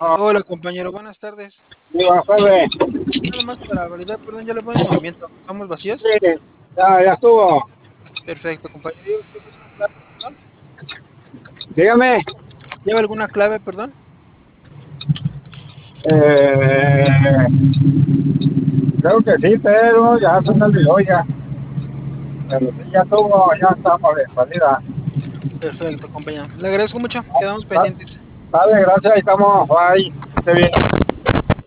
Hola compañero, buenas tardes. Buenas tardes. Nada más para validar, perdón, ya le ponen movimiento. ¿Estamos vacíos? Sí, ya estuvo. Perfecto, compañero. ¿Lleva usted alguna clave, perdón? Dígame. ¿Lleva alguna clave, perdón? Eh, Creo que sí, pero ya se me olvidó ya. Pero sí, ya estuvo, ya estamos de salida. Perfecto, compañero. Le agradezco mucho. Quedamos pendientes. Dale, gracias, ahí estamos. Bye. Esté bien.